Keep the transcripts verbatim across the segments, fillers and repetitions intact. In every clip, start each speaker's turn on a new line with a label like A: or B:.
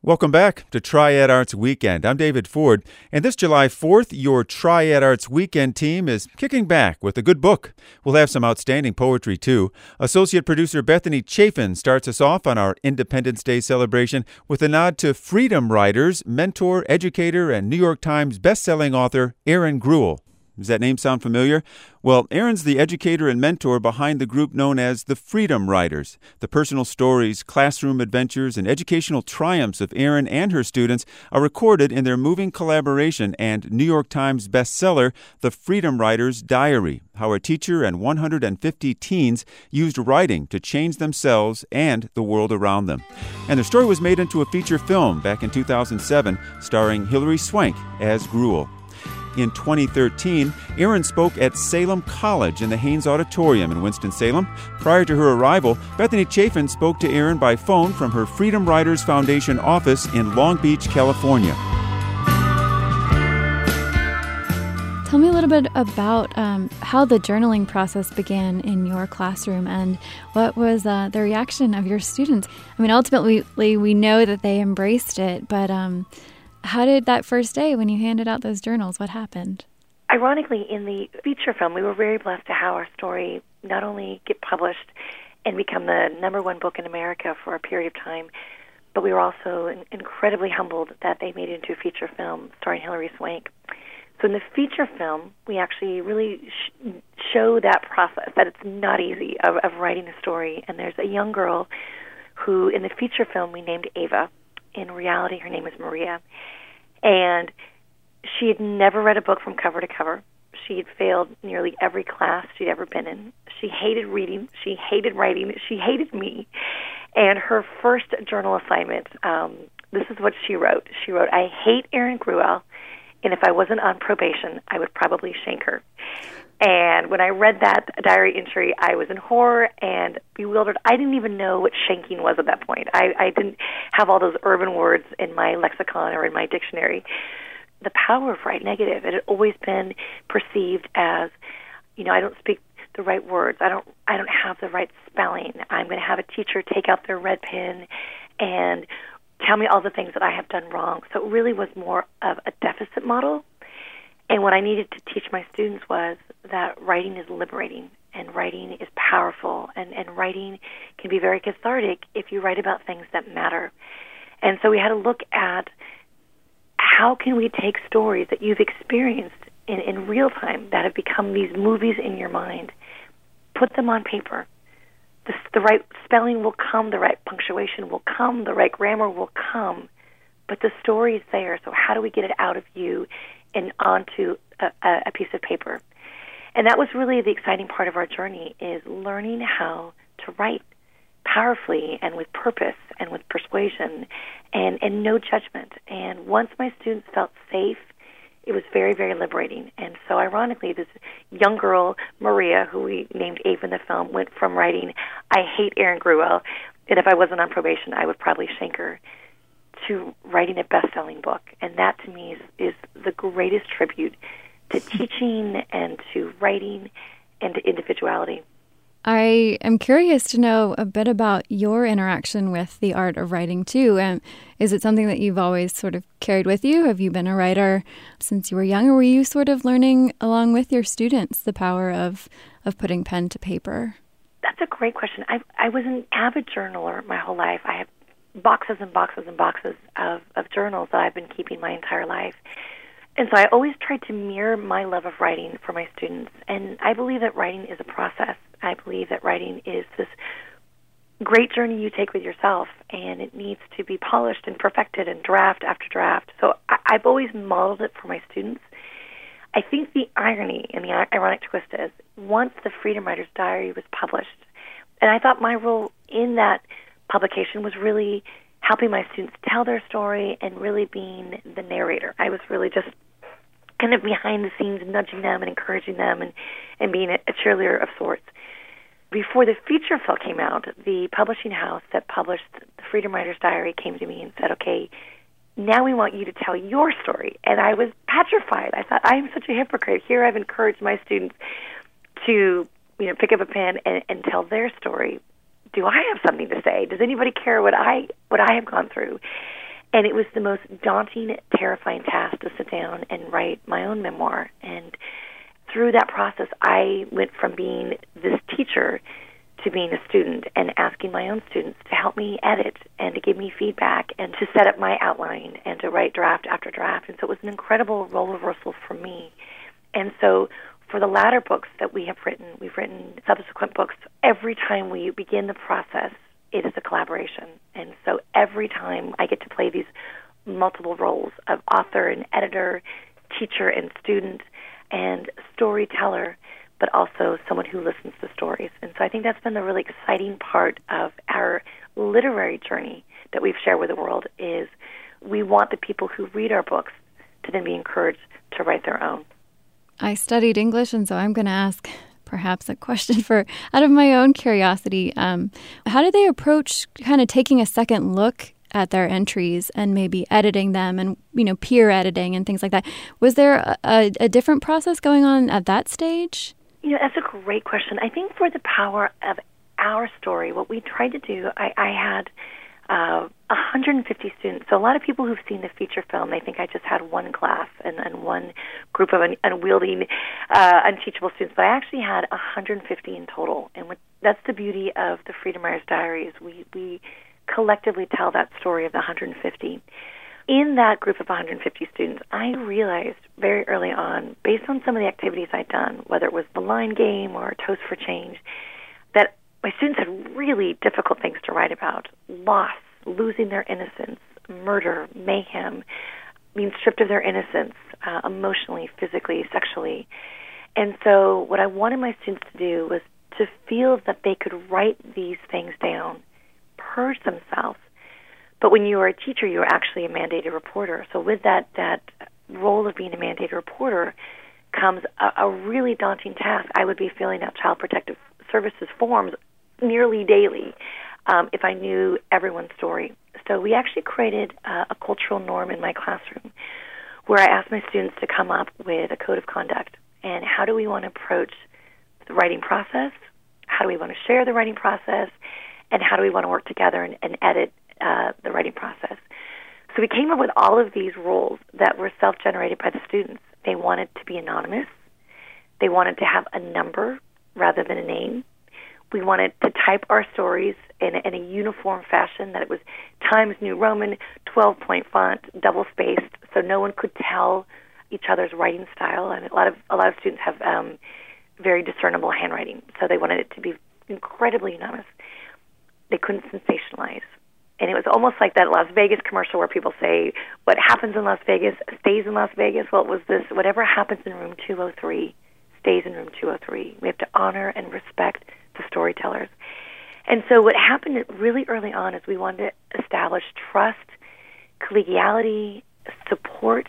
A: Welcome back to Triad Arts Weekend. I'm David Ford, and this July fourth, your Triad Arts Weekend team is kicking back with a good book. We'll have some outstanding poetry, too. Associate producer Bethany Chafin starts us off on our Independence Day celebration with a nod to freedom writers, mentor, educator, and New York Times bestselling author Erin Gruwell. Does that name sound familiar? Well, Erin's the educator and mentor behind the group known as the Freedom Writers. The personal stories, classroom adventures, and educational triumphs of Erin and her students are recorded in their moving collaboration and New York Times bestseller, The Freedom Writers' Diary, how a teacher and one hundred fifty teens used writing to change themselves and the world around them. And the story was made into a feature film back in two thousand seven, starring Hilary Swank as Gruwell. In twenty thirteen, Erin spoke at Salem College in the Haynes Auditorium in Winston-Salem. Prior to her arrival, Bethany Chafin spoke to Erin by phone from her Freedom Writers Foundation office in Long Beach, California.
B: Tell me a little bit about um, how the journaling process began in your classroom and what was uh, the reaction of your students. I mean, ultimately, we know that they embraced it, but um, how did that first day when you handed out those journals, what happened?
C: Ironically, in the feature film, we were very blessed to have our story not only get published and become the number one book in America for a period of time, but we were also incredibly humbled that they made it into a feature film starring Hilary Swank. So in the feature film, we actually really sh- show that process, that it's not easy of, of writing a story. And there's a young girl who, in the feature film, we named Ava. In reality, her name is Maria. And she had never read a book from cover to cover. She had failed nearly every class she'd ever been in. She hated reading. She hated writing. She hated me. And her first journal assignment, um, this is what she wrote. She wrote, "I hate Erin Gruwell, and if I wasn't on probation, I would probably shank her." And when I read that diary entry, I was in horror and bewildered. I didn't even know what shanking was at that point. I, I didn't have all those urban words in my lexicon or in my dictionary. The power of write negative, it had always been perceived as, you know, I don't speak the right words. I don't I don't have the right spelling. I'm going to have a teacher take out their red pen and tell me all the things that I have done wrong. So it really was more of a deficit model. And what I needed to teach my students was that writing is liberating and writing is powerful and, and writing can be very cathartic if you write about things that matter. And so we had to look at how can we take stories that you've experienced in, in real time that have become these movies in your mind, put them on paper. The, the right spelling will come, the right punctuation will come, the right grammar will come, but the story is there. So how do we get it out of you and onto a, a piece of paper? And that was really the exciting part of our journey, is learning how to write powerfully and with purpose and with persuasion and, and no judgment. And once my students felt safe, it was very, very liberating. And so ironically, this young girl, Maria, who we named Ava in the film, went from writing, "I hate Erin Gruwell, and if I wasn't on probation, I would probably shank her," to writing a best-selling book. And that, to me, is, is the greatest tribute to teaching and to writing and to individuality.
B: I am curious to know a bit about your interaction with the art of writing, too. Um, is it something that you've always sort of carried with you? Have you been a writer since you were young, or were you sort of learning along with your students the power of, of putting pen to paper?
C: That's a great question. I, I was an avid journaler my whole life. I have boxes and boxes and boxes of, of journals that I've been keeping my entire life. And so I always tried to mirror my love of writing for my students. And I believe that writing is a process. I believe that writing is this great journey you take with yourself, and it needs to be polished and perfected and draft after draft. So I, I've always modeled it for my students. I think the irony and the ironic twist is, once the Freedom Writers' Diary was published, and I thought my role in that publication was really helping my students tell their story and really being the narrator. I was really just kind of behind the scenes, nudging them and encouraging them and, and being a, a cheerleader of sorts. Before the feature film came out, the publishing house that published the Freedom Writers' Diary came to me and said, "Okay, now we want you to tell your story." And I was petrified. I thought, I am such a hypocrite. Here I've encouraged my students to, you know, pick up a pen and, and tell their story. Do I have something to say? Does anybody care what I what I have gone through? And it was the most daunting, terrifying task to sit down and write my own memoir. And through that process, I went from being this teacher to being a student and asking my own students to help me edit and to give me feedback and to set up my outline and to write draft after draft. And so it was an incredible role reversal for me. And so for the latter books that we have written, we've written subsequent books, every time we begin the process, it is a collaboration. And so every time I get to play these multiple roles of author and editor, teacher and student, and storyteller, but also someone who listens to stories. And so I think that's been the really exciting part of our literary journey that we've shared with the world is we want the people who read our books to then be encouraged to write their own.
B: I studied English, and so I'm going to ask perhaps a question for out of my own curiosity. Um, how did they approach kind of taking a second look at their entries and maybe editing them and, you know, peer editing and things like that? Was there a, a, a different process going on at that stage?
C: You know, that's a great question. I think for the power of our story, what we tried to do, I, I had uh, one hundred fifty students. So a lot of people who've seen the feature film, they think I just had one class and, and one group of un, unwieldy, uh, unteachable students. But I actually had one hundred fifty in total. And what, that's the beauty of the Freedom Writers Diaries. We, we collectively tell that story of the one hundred fifty. In that group of one hundred fifty students, I realized very early on, based on some of the activities I'd done, whether it was the line game or Toast for Change, that my students had really difficult things to write about. Loss, losing their innocence, murder, mayhem, being stripped of their innocence, uh, emotionally, physically, sexually. And so what I wanted my students to do was to feel that they could write these things down, purge themselves. But when you were a teacher, you were actually a mandated reporter. So with that that role of being a mandated reporter comes a, a really daunting task. I would be filling out Child Protective Services forms nearly daily um, if I knew everyone's story. So we actually created uh, a cultural norm in my classroom where I asked my students to come up with a code of conduct. And how do we want to approach the writing process? How do we want to share the writing process? And how do we want to work together and, and edit Uh, the writing process? So we came up with all of these roles that were self-generated by the students. They wanted to be anonymous. They wanted to have a number rather than a name. We wanted to type our stories in a, in a uniform fashion, that it was Times New Roman, twelve-point font, double-spaced, so no one could tell each other's writing style. And a lot of a lot of students have um, very discernible handwriting, so they wanted it to be incredibly anonymous. They couldn't sensationalize. And it was almost like that Las Vegas commercial where people say, what happens in Las Vegas stays in Las Vegas. Well, it was this, whatever happens in room two oh three stays in room two oh three. We have to honor and respect the storytellers. And so what happened really early on is we wanted to establish trust, collegiality, support,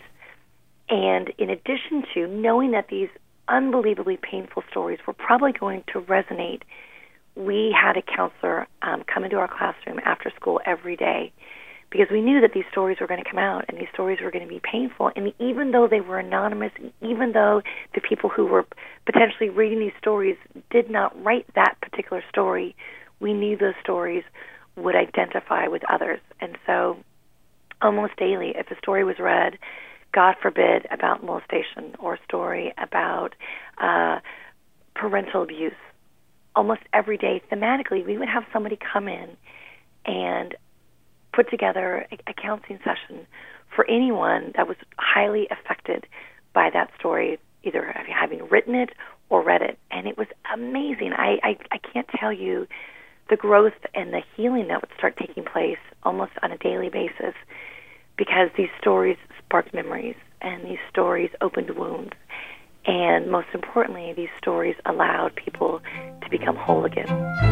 C: and in addition to knowing that these unbelievably painful stories were probably going to resonate, we had a counselor um, come into our classroom after school every day because we knew that these stories were going to come out and these stories were going to be painful. And even though they were anonymous, and even though the people who were potentially reading these stories did not write that particular story, we knew those stories would identify with others. And so almost daily, if a story was read, God forbid, about molestation or a story about uh, parental abuse, almost every day, thematically, we would have somebody come in and put together a, a counseling session for anyone that was highly affected by that story, either having written it or read it. And it was amazing. I, I, I can't tell you the growth and the healing that would start taking place almost on a daily basis because these stories sparked memories and these stories opened wounds. And most importantly, these stories allowed people to become whole again.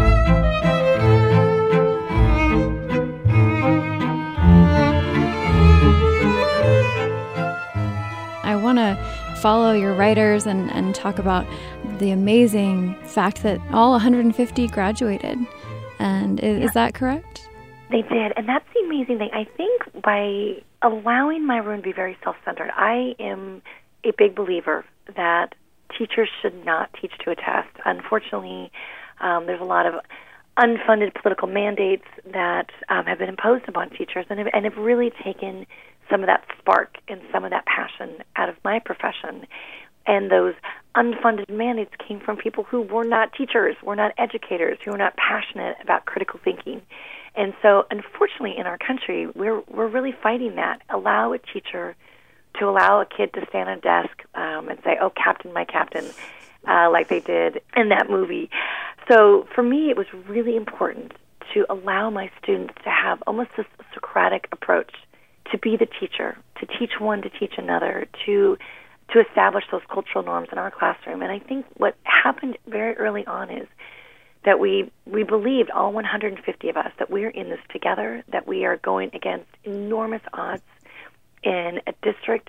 B: I want to follow your writers and, and talk about the amazing fact that all one hundred fifty graduated. And is,
C: yeah.
B: is that correct?
C: They did. And that's the amazing thing. I think by allowing my room to be very self-centered, I am a big believer that teachers should not teach to a test. Unfortunately, um, there's a lot of unfunded political mandates that um, have been imposed upon teachers and have, and have really taken some of that spark and some of that passion out of my profession. And those unfunded mandates came from people who were not teachers, were not educators, who were not passionate about critical thinking. And so, unfortunately, in our country, we're we're really fighting that. Allow a teacher to allow a kid to stand at a desk um, and say, "Oh, Captain, my Captain," uh, like they did in that movie. So, for me, it was really important to allow my students to have almost this Socratic approach, to be the teacher, to teach one, to teach another, to to establish those cultural norms in our classroom. And I think what happened very early on is that we we believed, all one hundred fifty of us, that we're in this together, that we are going against enormous odds in a district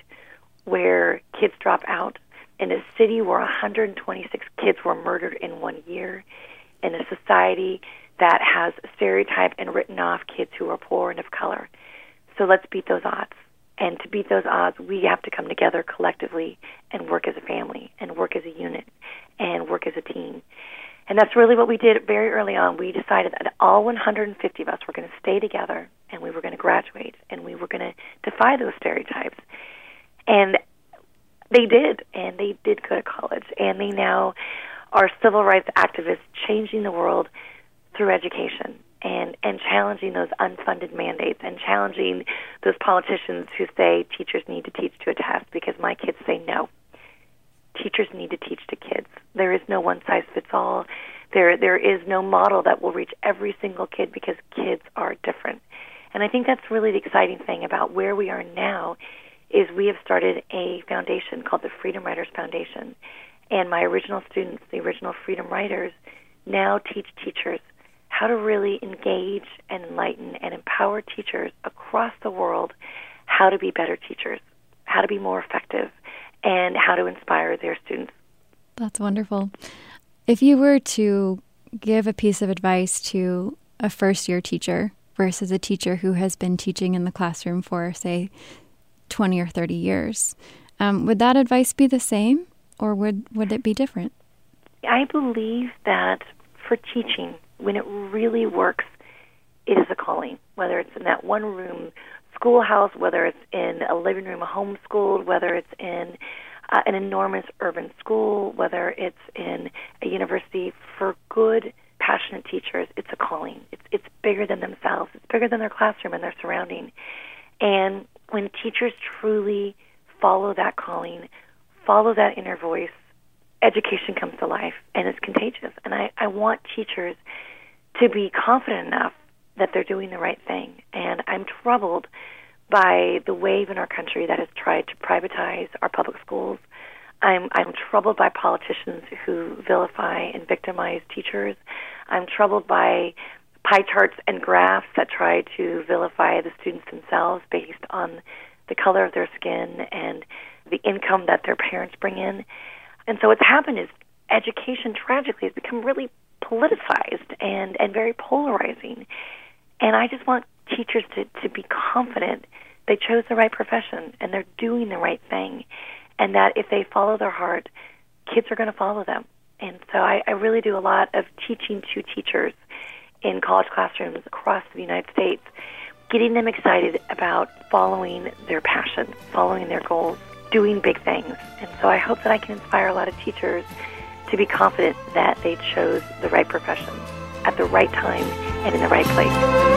C: where kids drop out, in a city where one hundred twenty-six kids were murdered in one year, in a society that has stereotyped and written off kids who are poor and of color. So let's beat those odds. And to beat those odds, we have to come together collectively and work as a family and work as a unit and work as a team. And that's really what we did very early on. We decided that all one hundred fifty of us were going to stay together, and we were going to graduate, and we were going to defy those stereotypes. And they did, and they did go to college, and they now are civil rights activists changing the world through education and, and challenging those unfunded mandates and challenging those politicians who say teachers need to teach to a test, because my kids say no. Teachers need to teach to kids. There is no one-size-fits-all. There, there is no model that will reach every single kid, because kids are different. And I think that's really the exciting thing about where we are now, is we have started a foundation called the Freedom Writers Foundation. And my original students, the original Freedom Writers, now teach teachers how to really engage and enlighten and empower teachers across the world how to be better teachers, how to be more effective, and how to inspire their students.
B: That's wonderful. If you were to give a piece of advice to a first-year teacher versus a teacher who has been teaching in the classroom for, say, twenty or thirty years, um, would that advice be the same, or would, would it be different?
C: I believe that for teaching, when it really works, it is a calling, whether it's in that one-room schoolhouse, whether it's in a living room homeschooled, whether it's in uh, an enormous urban school, whether it's in a university. For good, passionate teachers, it's a calling. It's it's bigger than themselves. It's bigger than their classroom and their surrounding. And when teachers truly follow that calling, follow that inner voice, education comes to life, and it's contagious. And I, I want teachers to be confident enough that they're doing the right thing. And I'm troubled by the wave in our country that has tried to privatize our public schools. I'm I'm troubled by politicians who vilify and victimize teachers. I'm troubled by pie charts and graphs that try to vilify the students themselves based on the color of their skin and the income that their parents bring in. And so what's happened is education, tragically, has become really politicized and, and very polarizing. And I just want teachers to, to be confident they chose the right profession and they're doing the right thing, and that if they follow their heart, kids are going to follow them. And so I, I really do a lot of teaching to teachers in college classrooms across the United States, getting them excited about following their passion, following their goals, doing big things. And so I hope that I can inspire a lot of teachers to be confident that they chose the right profession at the right time and in the right place.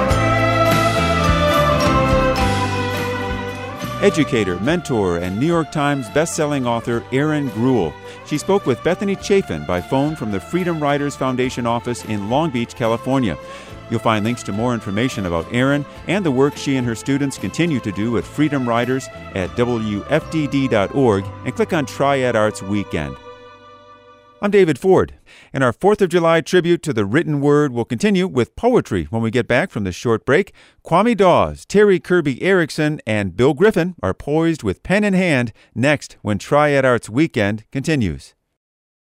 A: Educator, mentor, and New York Times best-selling author Erin Gruhl. She spoke with Bethany Chafin by phone from the Freedom Writers Foundation office in Long Beach, California. You'll find links to more information about Erin and the work she and her students continue to do at Freedom Writers at W F D D dot org, and click on Triad Arts Weekend. I'm David Ford, and our fourth of July tribute to the written word will continue with poetry when we get back from this short break. Kwame Dawes, Terry Kirby Erickson, and Bill Griffin are poised with pen in hand next when Triad Arts Weekend continues.